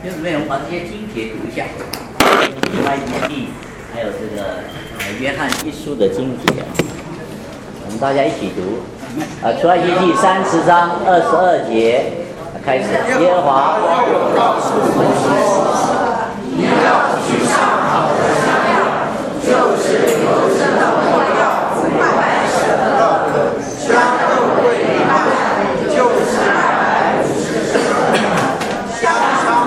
弟兄姊妹，我们把这些经节读一下，出埃及记，还有这个约翰一书的经节，我们大家一起读。出埃及记30章22节开始，耶和华又告诉摩西，你要取上好的香料，就是油生的没药500舍勒，香肉桂1瓣，就是250舍勒，香草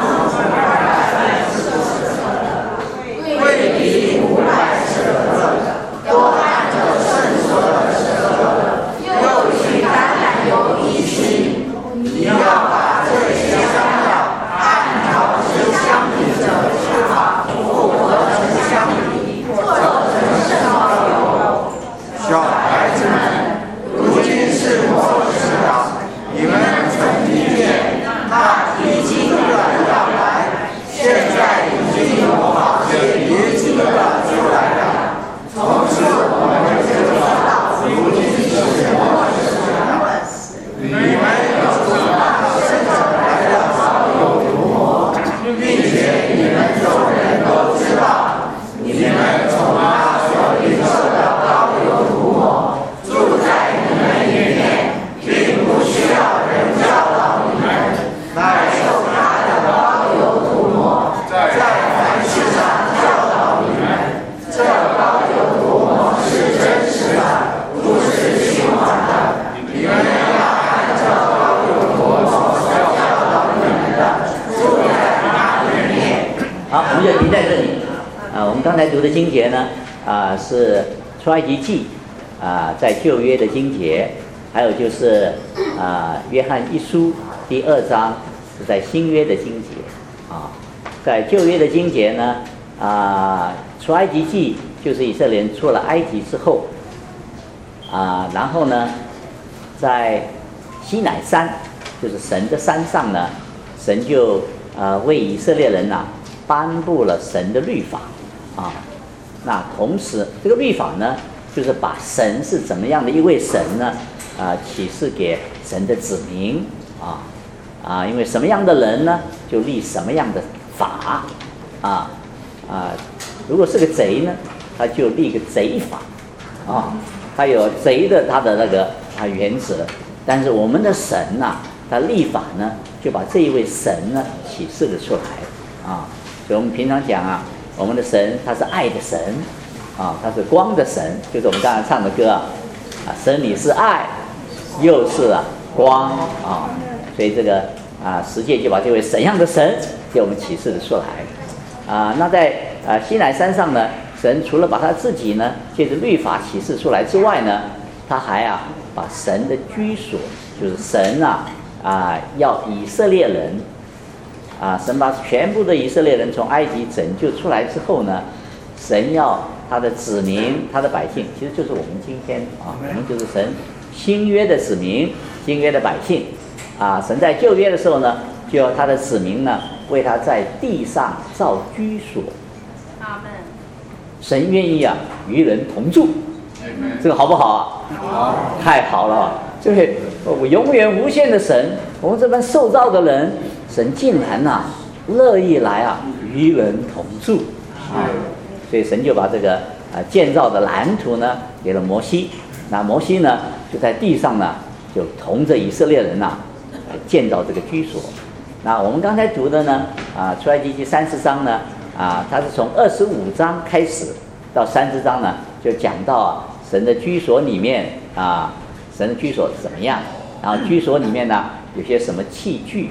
桂皮500舍勒，多按着圣所的舍勒，又取橄榄油1斤，你要把这些香料按照制香品的制法复合成香品，做成圣膏油。小孩子们，如今是末世了，你们曾听见那提经的要来，现在已经有好些提经的出来了。从此我们就知道，如今是末世了。你们有知道生者来的高油涂抹，并且你们众人都知道，你们从他所领受的高油涂抹，住在你们里面，并不需要人教导你们，乃受他的高油涂抹，在凡事上教导你们。这高油涂抹是真实的，不是虚幻的。你们要按照高油涂抹所教导你们的，住在他里面。好，我们就停在这里。我们刚才读的经节呢，是出埃及记，在旧约的经节，还有就是约翰一书第2章是在新约的经节。在旧约的经节呢，出埃及记就是以色列人出了埃及之后，然后呢，在西乃山，就是神的山上呢，神就为以色列人颁布了神的律法那同时这个律法呢，就是把神是怎么样的一位神呢，启示给神的子民因为什么样的人呢，就立什么样的法如果是个贼呢，他就立个贼法他有贼的他的那个原则，但是我们的神他立法呢，就把这一位神呢启示了出来所以我们平常讲我们的神他是爱的神他是光的神，就是我们刚才唱的歌神你是爱，又是光所以这个十诫就把这位神样的神给我们启示了出来那在西乃山上呢，神除了把他自己呢借着律法启示出来之外呢，他还把神的居所，就是神要以色列人神把全部的以色列人从埃及拯救出来之后呢，神要他的子民，他的百姓，其实就是我们今天我们就是神新约的子民，新约的百姓神在旧约的时候呢，就要他的子民呢为他在地上造居所。阿们。神愿意与人同住，这个好不好好，太好了。就是我永远无限的神，我们这般受造的人，神竟然乐意来与人同住所以神就把这个建造的蓝图呢给了摩西，那摩西呢就在地上呢就同着以色列人建造这个居所。那我们刚才读的呢出埃及记30章呢它是从25章开始到30章呢，就讲到神的居所里面神的居所怎么样，然后居所里面呢有些什么器具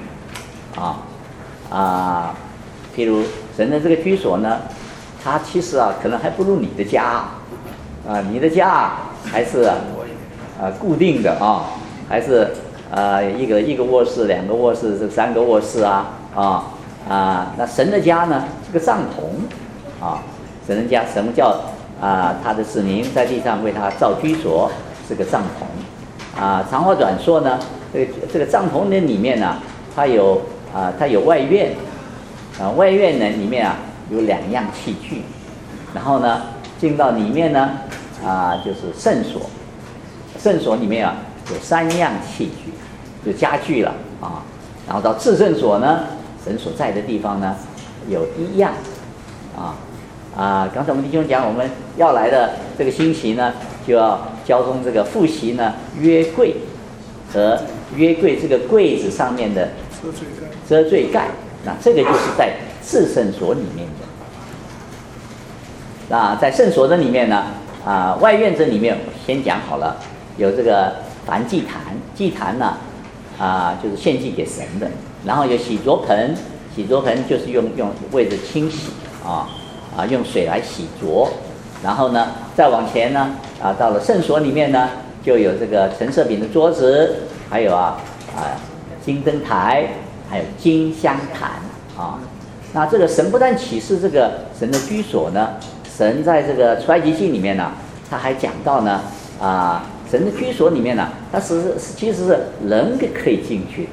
譬如神的这个居所呢，它其实可能还不如你的家你的家还是固定的还是一个卧室、2个卧室、3个卧室那神的家呢是个帐篷神的家什么叫他的子民在地上为他造居所，是个帐篷长话短说呢，这个帐篷的里面呢，它有外院外院呢里面有2样器具，然后呢进到里面呢就是圣所，圣所里面有3样器具，就家具了然后到至圣所呢神所在的地方呢有一样刚才我们弟兄讲，我们要来的这个星期呢，就要交通这个复习呢约柜和约柜这个柜子上面的遮罪盖，那这个就是在至圣所里面的。那在圣所的里面呢，外院这里面我先讲好了，有这个燔祭坛，祭坛呢就是献祭给神的，然后有洗濯盆，洗濯盆就是用为着清洗用水来洗濯，然后呢再往前呢到了圣所里面呢，就有这个陈设饼的桌子，还有金灯台，还有金香坛那这个神不但启示这个神的居所呢，神在这个出埃及记里面呢，他还讲到呢神的居所里面呢，它其实是人可以进去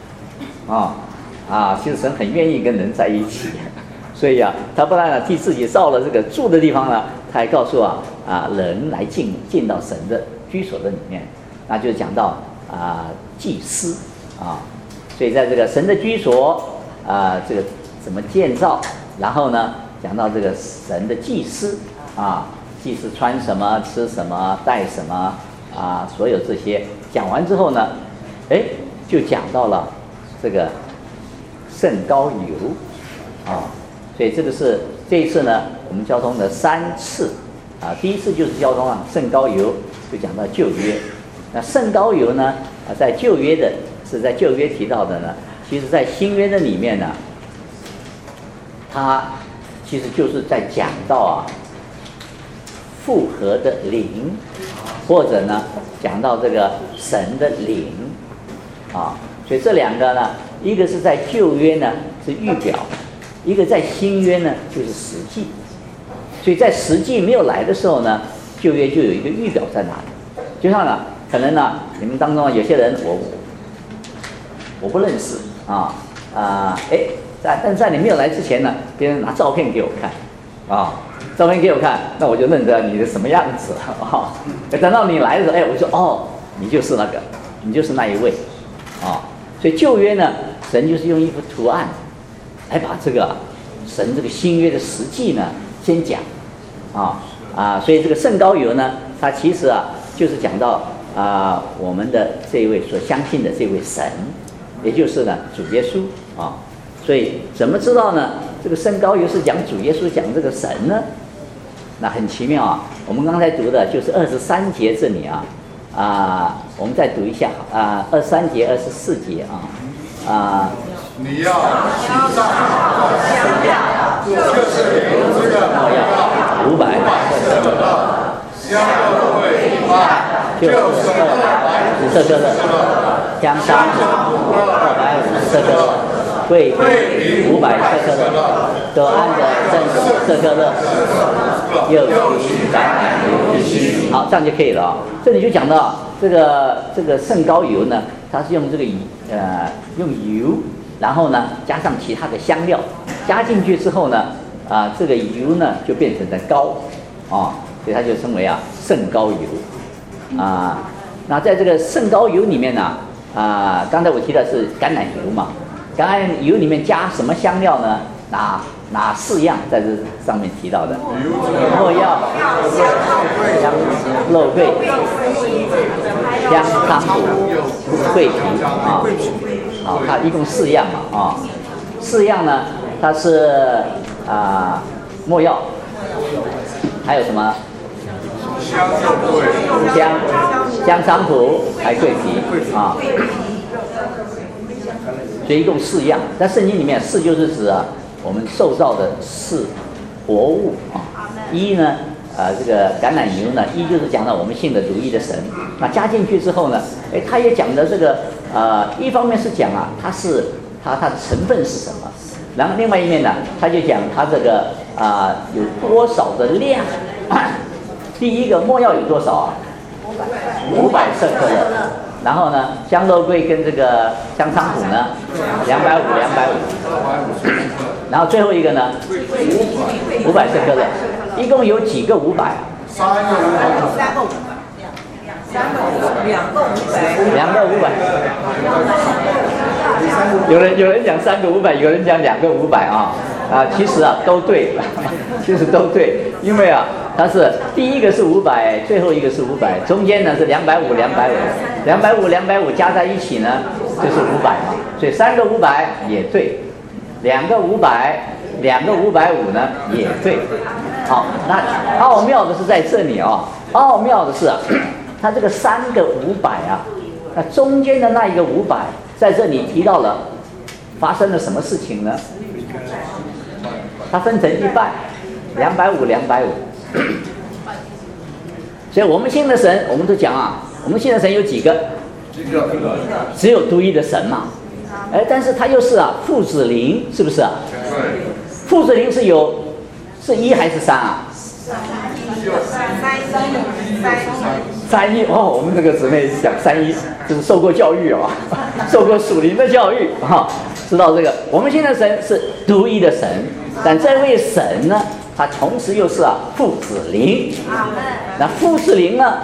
的其实神很愿意跟人在一起，所以他不但替自己造了这个住的地方呢，他还告诉人来进到神的居所的里面，那就讲到祭司所以在这个神的居所这个怎么建造，然后呢讲到这个神的祭司祭司穿什么吃什么带什么所有这些讲完之后呢，就讲到了这个圣膏油所以这个是这一次呢我们交通的3次第一次就是交通圣膏油，就讲到旧约。那圣膏油呢在旧约的是在旧约提到的呢，其实在新约的里面呢，它其实就是在讲到复合的灵，或者呢讲到这个神的灵所以这两个呢，一个是在旧约呢是预表，一个在新约呢就是实际。所以在实际没有来的时候呢，旧约就有一个预表在那里。就像可能你们当中有些人我不认识但是在你没有来之前呢，别人拿照片给我看照片给我看，那我就认得你的什么样子等到你来的时候，我说你就是那个，你就是那一位所以旧约呢，神就是用一幅图案来把这个神这个新约的实际呢先讲所以这个圣膏油呢，它其实就是讲到我们的这一位所相信的这位神，也就是呢主耶稣所以怎么知道呢？这个圣膏油是讲主耶稣，讲这个神呢？那很奇妙我们刚才读的就是23节这里我们再读一下23节、24节你要起上香料，就是有这个 500 香料味就是 250克勒，香香250克勒，桂皮500克勒，都按着正克勒，又提橄榄油1斤。好，这样就可以了这里就讲到这个圣膏油呢，它是用这个用油，然后呢加上其他的香料，加进去之后呢这个油呢就变成了膏所以它就称为圣膏油那在这个圣膏油里面呢刚才我提的是橄榄油嘛，橄榄油里面加什么香料呢？哪4样在这上面提到的？没药、肉桂、香汤土、桂皮它一共4样嘛4样呢，它是没药，还有什么？香汤土，还桂皮所以一共4样。在圣经里面，4就是指我们受造的4活物1呢这个橄榄油呢，1就是讲到我们信的独一的神。那加进去之后呢，它也讲的这个一方面是讲它的成分是什么，然后另外一面呢，它就讲它这个有多少的量。第一个没药有多少500克勒。然后呢，香肉桂跟这个香汤土呢，250。然后最后一个呢，500克勒，一共有几个500？3 个500。 2个500。 有人讲3个500，有人讲2个500啊。其实啊都对，其实都对，因为啊它是第一个是500，最后一个是500，中间呢是250、250、250加在一起呢就是500嘛，所以3个500也对，2个500、2个550呢也对。好，那奥妙的是在这里啊，奥妙的是啊，它这个3个500啊，那中间的那一个500在这里提到了发生了什么事情呢？它分成一半，250、250。所以我们信的神，我们都讲啊，我们信的神有几个？只有独一的神嘛。但是它又是啊父子灵，是不是啊？父子灵是1还是3啊？3一哦，我们这个姊妹讲3一，就是受过教育哦，受过属灵的教育啊，知道这个。我们现在神是独一的神，但这位神呢，他同时又是啊父子灵。那父子灵呢？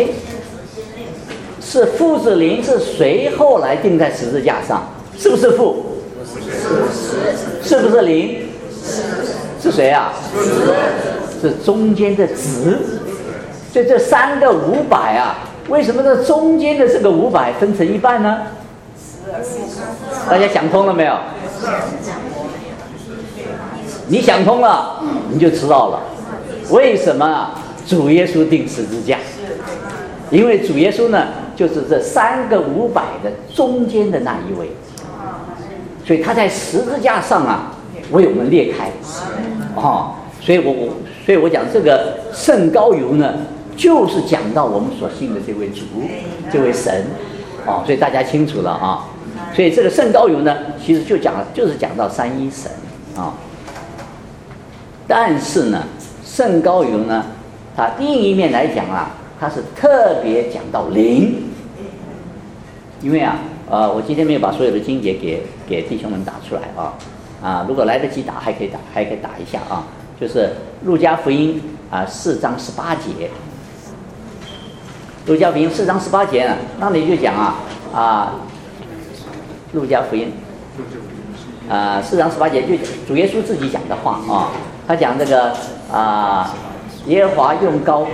是父子灵是谁后来钉在十字架上？是不是父？是不是灵？是谁啊？是中间的子。所以这3个500啊，为什么这中间的这个500分成一半呢？大家想通了没有？你想通了，你就知道了为什么主耶稣钉十字架。因为主耶稣呢，就是这3个500的中间的那一位，所以他在十字架上啊，为我们裂开。所以我讲这个圣膏油呢，就是讲到我们所信的这位主，这位神。所以大家清楚了啊。所以这个圣膏油呢，其实就是讲到三一神啊。但是呢，圣膏油呢，它另一面来讲啊，它是特别讲到灵。因为啊，我今天没有把所有的经节给弟兄们打出来啊。如果来得及打，还可以打一下啊。就是路加福音4章18节。路加福音4章18节呢，那里就讲路加福音4章18节就主耶稣自己讲的话啊，他讲这个耶和华用膏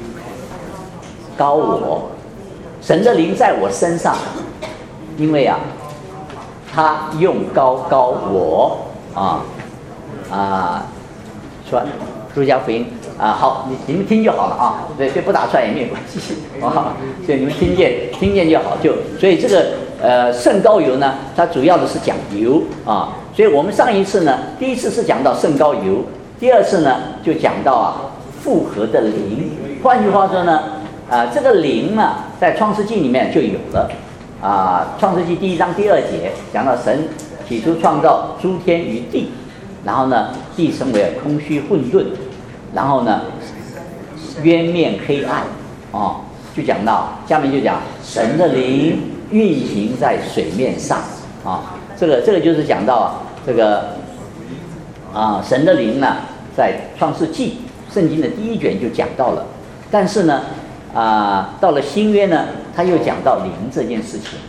我，神的灵在我身上，因为他用膏我说路加福音好，你们听就好了啊，对，不打出来也没有关系所以你们听见就好。所以这个圣膏油呢，它主要的是讲油所以我们上一次呢，第一次是讲到圣膏油，第二次呢就讲到复合的灵。换句话说呢，这个灵呢，在创世纪里面就有了创世纪1章2节讲到神起初创造诸天与地，然后呢，地成为空虚混沌，然后呢，渊面黑暗就讲到下面就讲神的灵运行在水面上这个就是讲到这个神的灵呢，在创世纪圣经的第1卷就讲到了，但是呢到了新约呢，他又讲到灵这件事情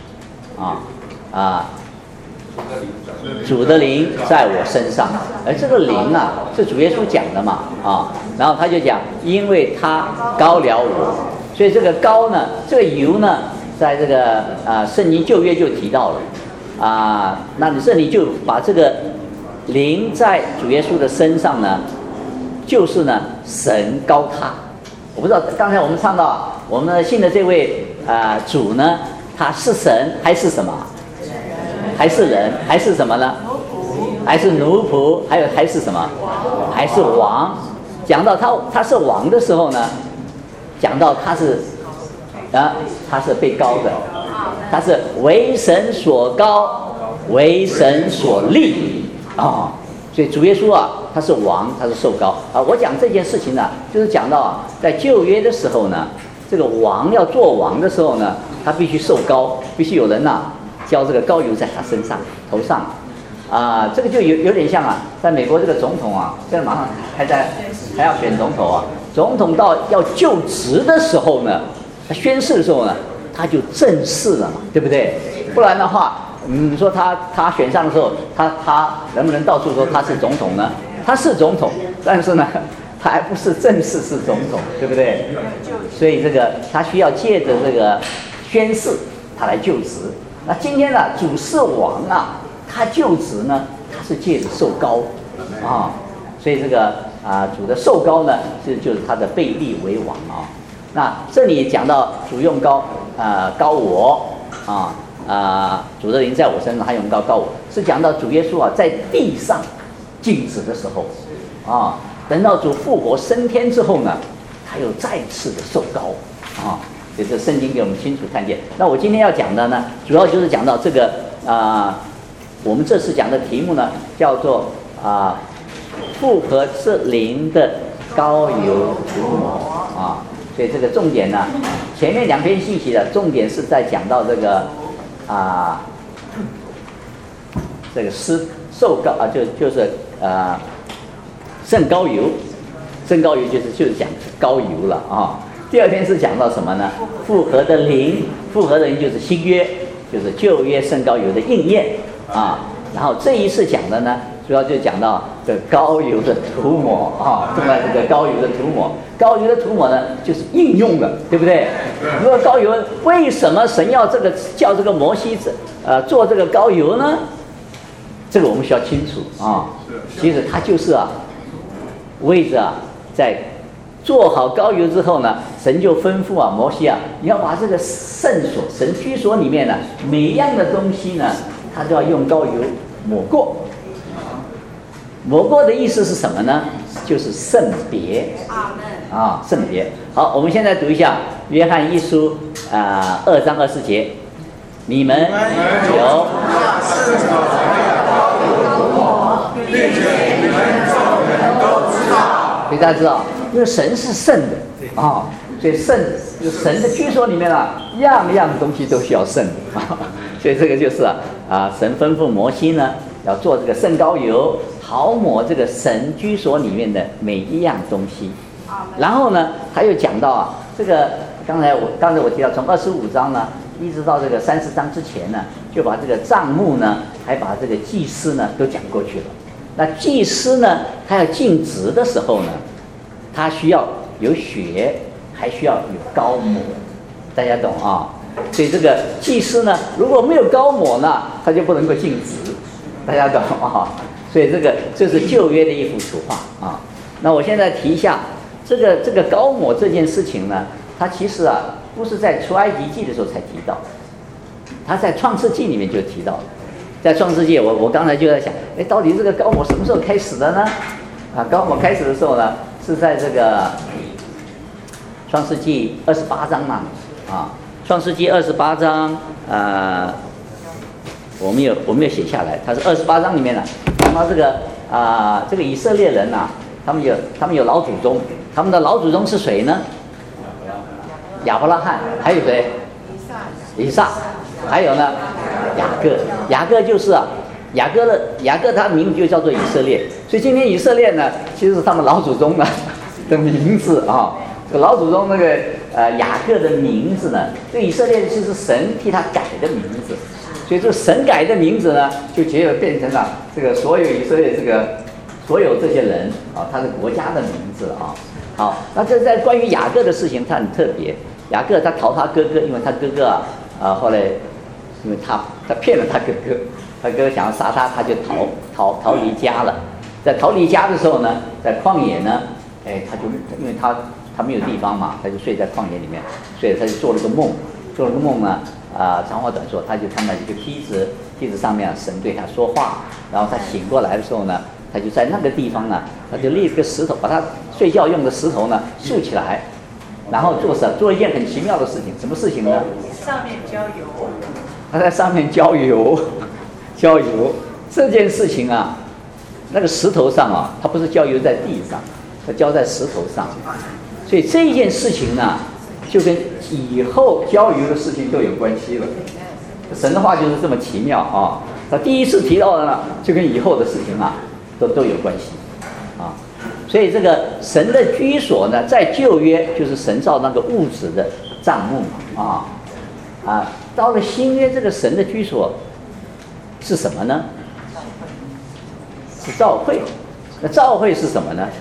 主的灵在我身上，而这个灵是主耶稣讲的嘛然后他就讲，因为他膏了我，所以这个膏呢，这个油呢，在这个圣经旧约就提到了那你这里就把这个灵在主耶稣的身上呢，就是呢神膏他。我不知道刚才我们唱到我们信的这位主呢，他是神还是什么？还是人还是什么呢？还是奴仆？还是什么？还是王？讲到他是王的时候呢，讲到他是被膏的，他是为神所膏，为神所立所以主耶稣他是王，他是受膏我讲这件事情呢，就是讲到在旧约的时候呢，这个王要做王的时候呢，他必须受膏，必须有人浇这个膏油在他身上头上这个就有点像在美国这个总统现在马上还要选总统总统到要就职的时候呢，他宣誓的时候呢，他就正式了嘛，对不对？不然的话你说他选上的时候，他能不能到处说他是总统呢？他是总统，但是呢，他还不是正式是总统，对不对？所以这个他需要借着这个宣誓，他来就职。那今天呢，主事王啊，他就职呢，他是借着受膏啊，所以这个主的受膏呢，就是他的被立为王啊。那这里讲到主用膏膏我主的灵在我身上，他用膏我，是讲到主耶稣啊在地上尽职的时候啊，等到主复活升天之后呢，他又再次的受膏啊，这是圣经给我们清楚看见。那我今天要讲的呢，主要就是讲到这个我们这次讲的题目呢，叫做复活之灵的膏油涂抹啊。所以这个重点呢，前面2篇信息的重点是在讲到这个这个受膏就是圣膏油，圣膏油就是讲膏油了啊。第2篇是讲到什么呢？复活的灵，复活的灵就是新约，就是旧约圣膏油的应验啊。然后这一次讲的呢，主要就讲到这膏油的涂抹啊，这么这个膏油的涂抹，膏油的涂抹呢，就是应用的，对不对？如果膏油，为什么神要叫这个摩西做这个膏油呢？这个我们需要清楚啊。其实他就是为着在做好膏油之后呢，神就吩咐摩西你要把这个圣所、神居所里面呢，每一样的东西呢，他都要用膏油抹过。抹过的意思是什么呢？就是圣别。圣别。好，我们现在读一下约翰一书2章20节，你们有圣所的膏油涂抹，并且你们众人都知道。 所以大家知道，因为神是圣的所以神的居所里面样样东西都需要圣所以这个就是神吩咐摩西呢，要做这个圣膏油，好抹这个神居所里面的每一样东西。然后呢，还有讲到这个刚才我提到，从25章呢，一直到这个30章之前呢，就把这个帐幕呢，还把这个祭司呢都讲过去了。那祭司呢，他要尽职的时候呢，他需要有血，还需要有膏抹，大家懂所以这个祭司呢，如果没有膏抹呢，他就不能够尽职，大家懂所以这是旧约的一幅图画那我现在提一下这个膏抹这件事情呢，它其实不是在出埃及记的时候才提到，它在创世纪里面就提到了。在创世纪，我刚才就在想，到底这个膏抹什么时候开始的呢？膏抹开始的时候呢，是在这个创世纪28章嘛创世纪28章我们有写下来，它是28章里面讲到这个以色列人他们有老祖宗，他们的老祖宗是谁呢？亚伯拉罕，还有谁？以撒，还有呢雅各就是雅各他的名字就叫做以色列，所以今天以色列呢，其实是他们老祖宗的名字这个老祖宗那个雅各的名字呢，这以色列就是神替他改的名字，所以这神改的名字呢，就结果变成了这个所有以色列所有这些人他是国家的名字好，那这在关于雅各的事情，他很特别。雅各他逃他哥哥，因为他哥哥后来因为他骗了他哥哥，他哥哥想要杀他，他就逃离家了。在逃离家的时候呢，在旷野呢，他就因为他没有地方嘛，他就睡在旷野里面，所以他就做了个梦呢，长话短说，他就看到一个梯子上面神对他说话，然后他醒过来的时候呢，他就在那个地方呢，他就立一个石头，把他睡觉用的石头呢竖起来，然后做一件很奇妙的事情，什么事情呢？ 上面浇油。 他在上面浇油这件事情那个石头上他不是浇油在地上，他浇在石头上，所以这件事情呢，就跟以后浇油的事情都有关系了。神的话就是这么奇妙他第一次提到的呢，就跟以后的事情都有关系所以这个神的居所呢，在旧约就是神造那个物质的帐幕到了新约，这个神的居所是什么呢？是召会。那召会是什么呢？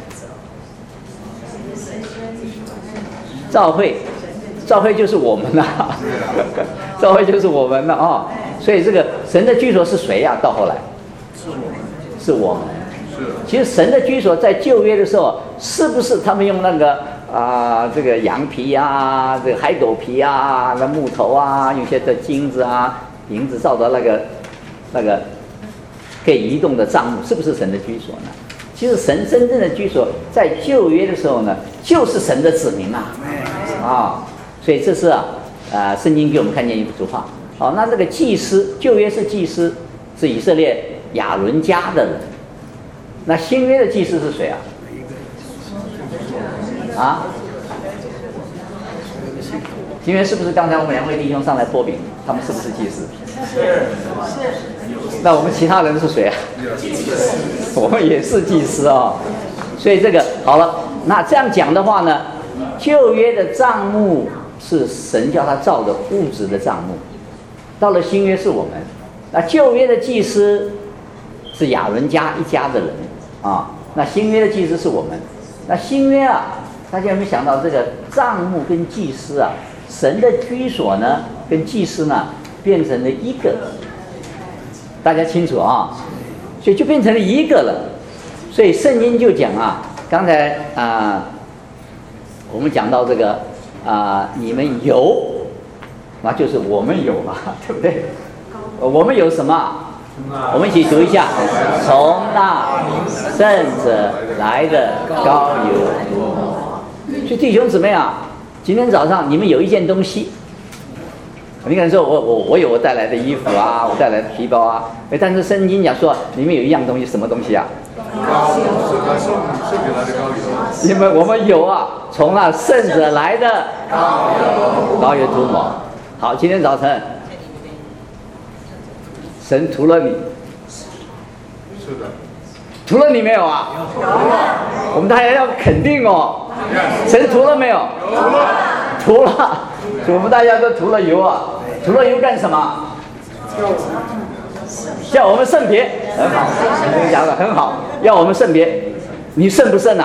召会就是我们呐、召会就是我们了啊。所以这个神的居所是谁呀、到后来是我们。其实神的居所在旧约的时候，是不是他们用那个这个羊皮啊，这个海狗皮啊，那木头啊，用些的金子啊、银子造的那个可以移动的帐幕，是不是神的居所呢？其实神真正的居所在旧约的时候呢，就是神的子民啊，所以这是圣经给我们看见一幅画。好，那这个祭司，旧约是祭司，是以色列亚伦家的人。那新约的祭司是谁啊？新约是不是刚才我们两位弟兄上来擘饼，他们是不是祭司？是。那我们其他人是谁啊？我们也是祭司啊。所以这个好了，那这样讲的话呢，旧约的帐幕是神叫他造的物质的帐幕，到了新约是我们。那旧约的祭司是亚伦家一家的人啊，那新约的祭司是我们。那新约大家有没有想到这个帐幕跟祭司神的居所呢跟祭司呢变成了一个，大家清楚所以就变成了一个了。所以圣经就讲刚才我们讲到这个你们有，那就是我们有嘛，对不对？我们有什么？我们一起读一下：从那圣者来的膏油。所以弟兄姊妹今天早上你们有一件东西，你可能说我有我带来的衣服我带来的皮包但是圣经讲说你们有一样东西，什么东西膏油，圣者来的膏油。 因为我们有从那圣者来的膏油涂抹。好，今天早晨神涂了你， 是的， 涂了你没有有。我们大家要肯定神涂了没有？涂了。我们大家都涂了油涂了油干什么？叫我们圣别，很好，你讲的很好，要我们圣别，你圣不圣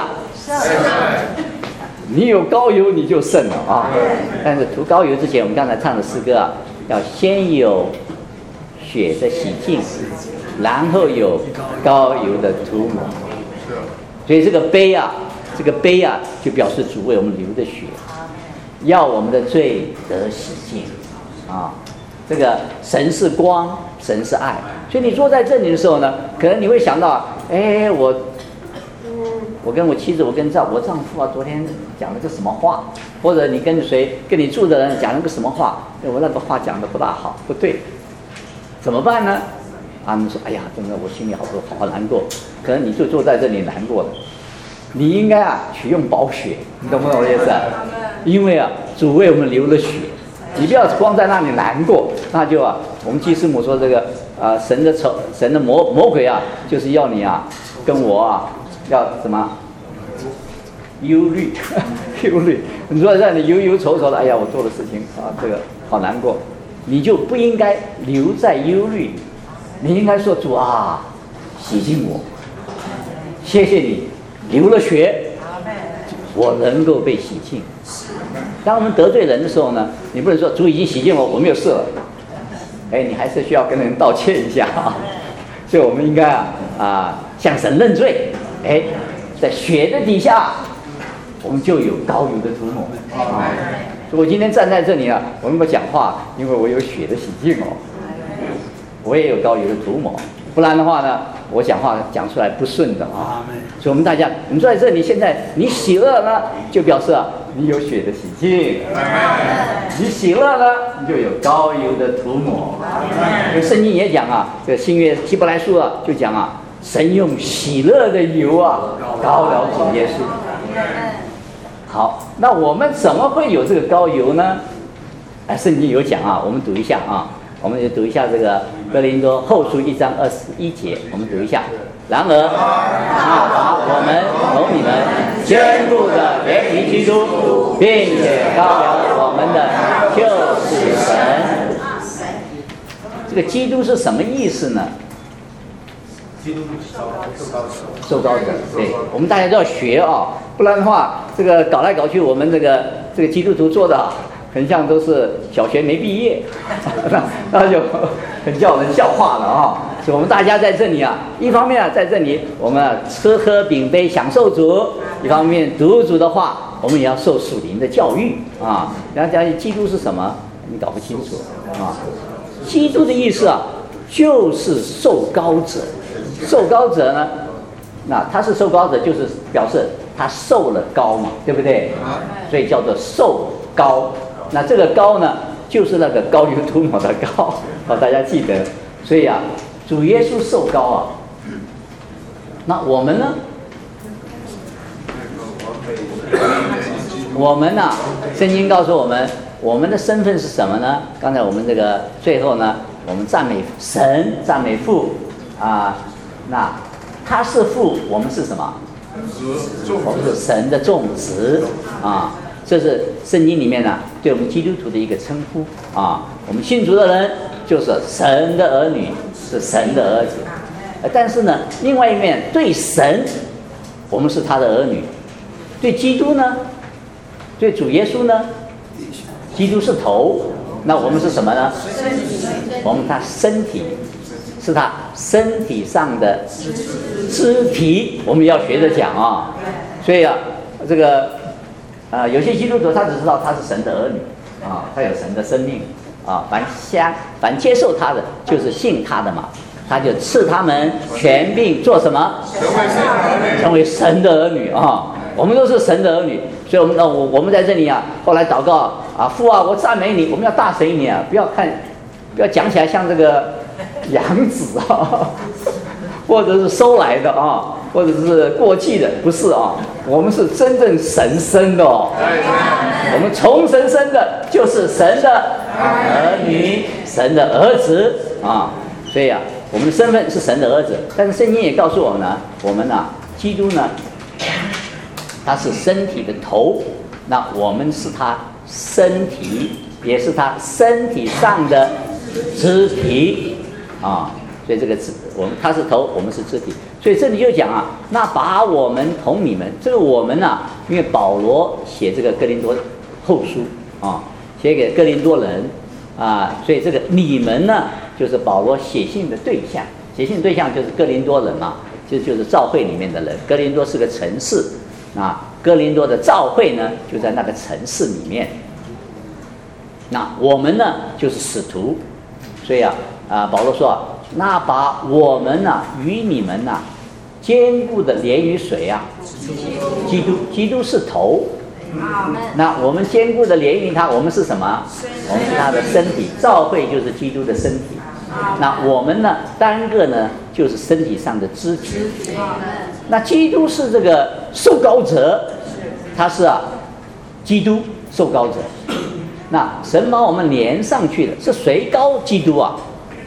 你有膏油你就圣了但是涂膏油之前，我们刚才唱的诗歌要先有血的洗净，然后有膏油的涂抹。所以这个杯就表示主为我们流的血，要我们的罪得洗净这个神是光，神是爱。所以你坐在这里的时候呢，可能你会想到我跟我妻子，我丈夫昨天讲了个什么话，或者你跟你住的人讲了个什么话，我那个话讲的不大好，不对，怎么办呢？他们说：“哎呀，真的，我心里好难过。”可能你就坐在这里难过的，你应该取用宝血，你懂不懂我的意思？因为主为我们流了血，你不要光在那里难过，那就我们祭司母说这个神的魔鬼就是要你跟我要什么忧虑忧虑。你说让你忧愁的，哎呀，我做的事情这个好难过，你就不应该留在忧虑，你应该说主洗净我，谢谢你流了血，我能够被洗净。当我们得罪人的时候呢，你不能说主已经洗净我没有事了，你还是需要跟人道歉一下所以我们应该向神认罪，在血的底下我们就有膏油的涂抹所以我今天站在这里我能够讲话，因为我有血的洗净我也有膏油的涂抹，不然的话呢，我讲话讲出来不顺的所以我们大家，你坐在这里，现在你喜乐呢，就表示你有血的洗净；你喜乐呢，你就有膏油的涂抹。因为圣经也讲这个新约希伯来书就讲神用喜乐的油膏了主耶稣。好，那我们怎么会有这个膏油呢？圣经有讲我们读一下我们就读一下这个哥林多后书1章21节，我们读一下。然而把我们从你们坚固的连于基督，并且膏了我们的就是神。 这个基督是什么意思呢？ 基督受膏者，对，我们大家都要学啊，不然的话，这个搞来搞去，我们这个基督徒做的很像都是小学没毕业，那就很叫人笑话了啊。所以我们大家在这里啊，一方面啊，在这里我们吃喝饼杯享受主，一方面读主的话，我们也要受属灵的教育啊。然后讲基督是什么，你搞不清楚啊。基督的意思啊，就是受膏者。受膏者呢，那他是受膏者，就是表示他受了膏嘛，对不对？所以叫做受膏。那这个膏呢，就是那个膏油涂抹的膏，大家记得。所以啊，主耶稣受膏啊，那我们呢？我们呢，圣经告诉我们，我们的身份是什么呢？刚才我们这个最后呢，我们赞美神，赞美父啊。那他是父，我们是什么？我们是神的种子啊！这是圣经里面呢，对我们基督徒的一个称呼啊。我们信主的人就是神的儿女，是神的儿子。但是呢，另外一面对神，我们是他的儿女；对基督呢，对主耶稣呢，基督是头，那我们是什么呢？我们他身体。是他身体上的肢体，我们要学着讲啊。所以啊，这个有些基督徒他只知道他是神的儿女啊，他有神的生命啊，凡接受他的就是信他的嘛，他就赐他们权柄做什么？成为神的儿女啊。我们都是神的儿女，所以我们在这里啊，后来祷告啊，父啊，我赞美你，我们要大声一点啊，不要讲起来像这个养子啊，或者是收来的啊，或者是过继的，不是啊，我们是真正神生的哦，我们从神生的，就是神的儿女，神的儿子啊，所以啊，我们的身份是神的儿子，但是圣经也告诉我们呢，我们呢，基督呢，他是身体的头，那我们是他身体，也是他身体上的肢体啊，所以这个他是头，我们是肢体，所以这里就讲啊，那把我们同你们，这个我们啊，因为保罗写这个哥林多后书啊，写给哥林多人啊，所以这个你们呢，就是保罗写信的对象，写信对象就是哥林多人嘛，就是教会里面的人。哥林多是个城市啊，哥林多的教会呢就在那个城市里面。那我们呢就是使徒，所以保罗说那把我们与你们坚固的连于谁啊？基督是头，那我们坚固的连于他，我们是什么？我们是他的身体，教会就是基督的身体。那我们呢，单个呢就是身体上的肢体。那基督是这个受膏者，他是基督受膏者。那神把我们连上去了，是谁膏基督啊？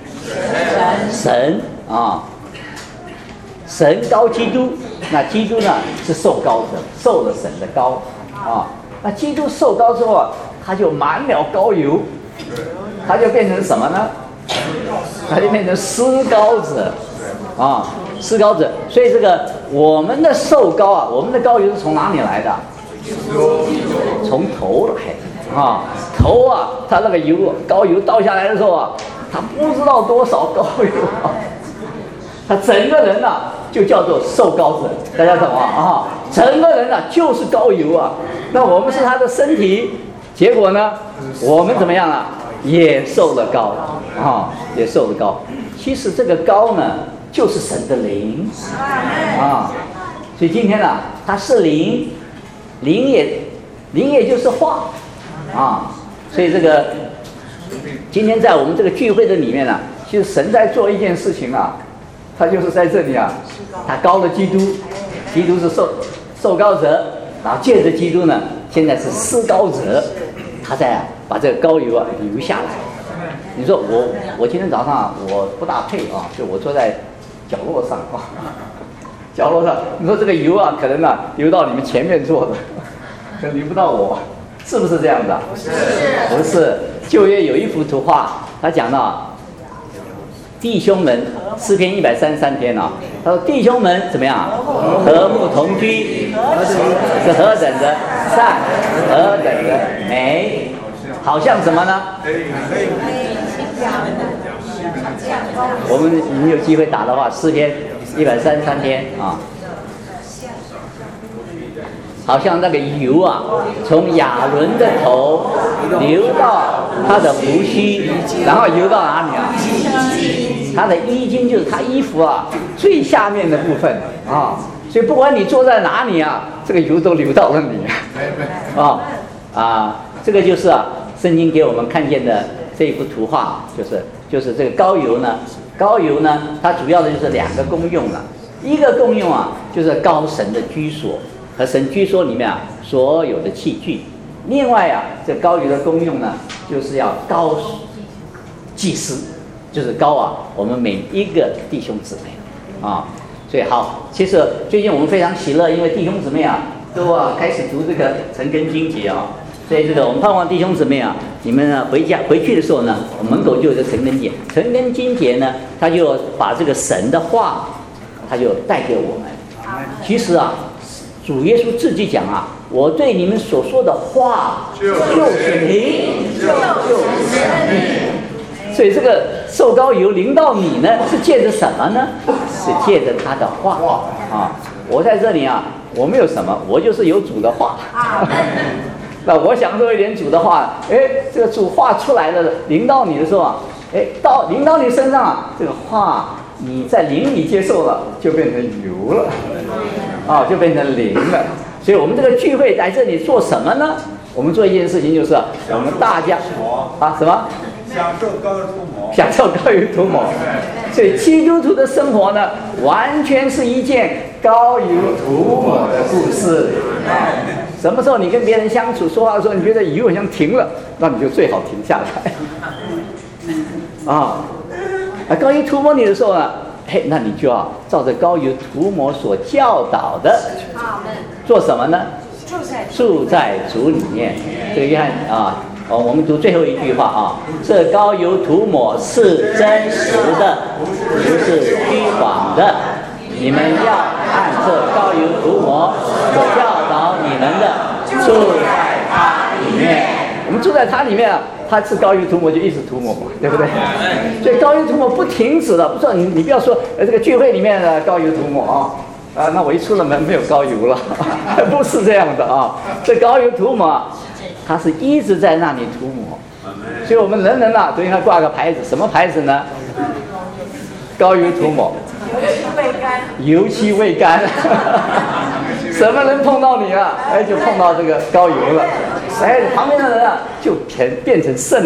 神啊，神膏基督。那基督呢是受膏者，受了神的膏啊。那基督受膏之后他就满了膏油，他就变成什么呢？他就变成施膏者啊，施膏者。所以这个我们的受膏我们的膏油是从哪里来的？从头来的头他那个油膏油倒下来的时候他不知道多少膏油他整个人就叫做受膏者，大家懂吗？整个人就是膏油那我们是他的身体，结果呢，我们怎么样也受了膏也受了膏。其实这个膏呢，就是神的灵所以今天它是灵，灵也就是话所以这个今天在我们这个聚会的里面其实神在做一件事情他就是在这里他膏了基督，基督是受膏者，然后借着基督呢，现在是施膏者，他在把这个膏油留下来。你说我今天早上我不大配就我坐在角落上角落上，你说这个油可能流到你们前面坐的，可能流不到我，是不是这样的？不是。旧约有一幅图画，他讲到弟兄们，诗篇133篇啊，他说弟兄们怎么样？和睦同居，是何等的善，何等的美，好像什么呢？我们有机会打的话，诗篇133篇啊。好像那个油啊，从亚伦的头流到他的胡须，然后流到哪里啊？他的衣襟就是他衣服啊最下面的部分啊，所以不管你坐在哪里啊，这个油都流到了你这个就是圣经给我们看见的这一幅图画，就是这个膏油呢，它主要的就是2个功用了，一个功用啊就是膏神的居所。和神居所里面所有的器具，另外这膏油的功用呢，就是要膏祭司，就是膏我们每一个弟兄姊妹所以好，其实最近我们非常喜乐，因为弟兄姊妹都开始读这个陈根经节所以这个我们盼望弟兄姊妹你们回去的时候呢，我们门口就有这陈根节，陈根经节呢，他就把这个神的话，他就带给我们。其实主耶稣自己讲我对你们所说的话就是灵，就是生命。所以这个受膏油淋到你呢，是借着什么呢？是借着他的话我在这里我没有什么，我就是有主的话。那我想说一点主的话，这个主话出来了，淋到你的时候淋到你身上这个话你在灵里接受了，就变成油了。就变成灵了。所以我们这个聚会在这里做什么呢？我们做一件事情，就是我们大家什么？ 享受膏油涂抹。 享受膏油涂抹。所以基督徒的生活呢，完全是一件膏油涂抹的故事什么时候你跟别人相处说话的时候，你觉得油好像停了，那你就最好停下来膏油涂抹你的时候呢，那你就要照着膏油涂抹所教导的，做什么呢？住在主里面。这个约翰我们读最后一句话这膏油涂抹是真实的，不是虚谎的。你们要按这膏油涂抹所教导你们的，住在他里面。我们住在他里面他是膏油涂抹就一直涂抹嘛，对不对？所以膏油涂抹不停止了，不是你不要说这个聚会里面的膏油涂抹那我一出了门没有膏油了，不是这样的这膏油涂抹它是一直在那里涂抹，所以我们人都应该挂个牌子，什么牌子呢？膏油涂抹，油漆未干，什么人碰到你就碰到这个膏油了。旁边的人就变成圣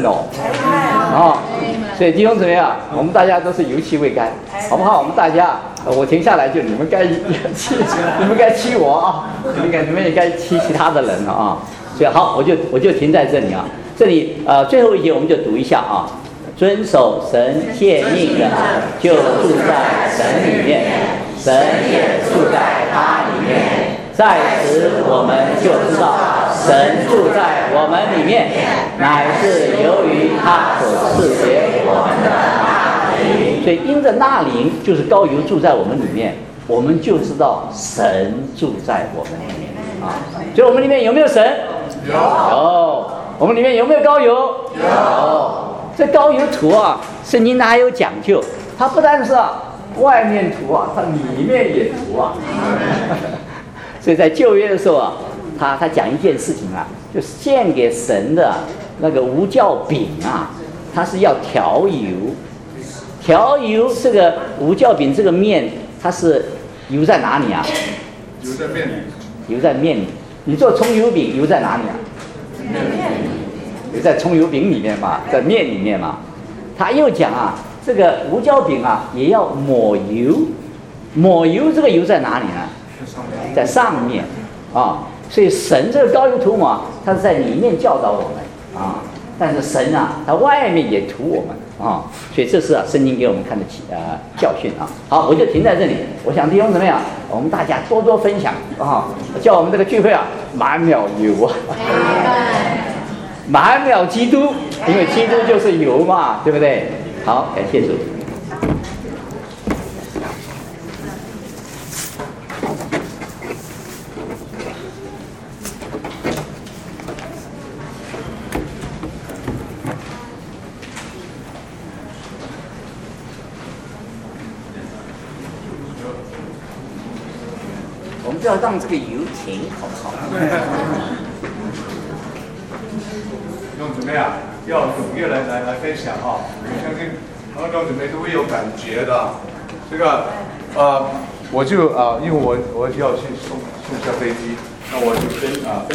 所以弟兄姊妹我们大家都是油漆未干，好不好？我们大家我停下来就你们该欺我你们也该欺其他的人所以好，我就停在这里这里最后一节我们就读一下遵守神诫命的就住在神里面，神也住在他里面。在此我们就知道神住在我们里面，乃是由于他所赐给我们的那灵。所以因着那灵就是膏油住在我们里面，我们就知道神住在我们里面所以我们里面有没有神？有。我们里面有没有膏油？有。这膏油涂圣经它还有讲究，它不但是外面涂它里面也涂所以在旧约的时候他讲一件事情就是献给神的那个无酵饼它是要调油。调油这个无酵饼这个面，它是油在哪里油在面里。 油在面里。你做葱油饼油在哪里油在葱油饼里面嘛，在面里面嘛。他又讲这个无酵饼也要抹油。抹油这个油在哪里呢？在上面所以神这个膏油涂抹它是在里面教导我们但是神他外面也涂我们所以这是圣经给我们看的教训好，我就停在这里。我想弟兄姊妹我们大家多多分享叫我们这个聚会满秒油满秒基督，因为基督就是油嘛，对不对？好，感谢主。 要让这个油停，好不好？ 弟兄姊妹啊，要踊跃来分享哈，我相信弟兄姊妹都会有感觉的。这个我就因为我要去送下飞机，那我就跟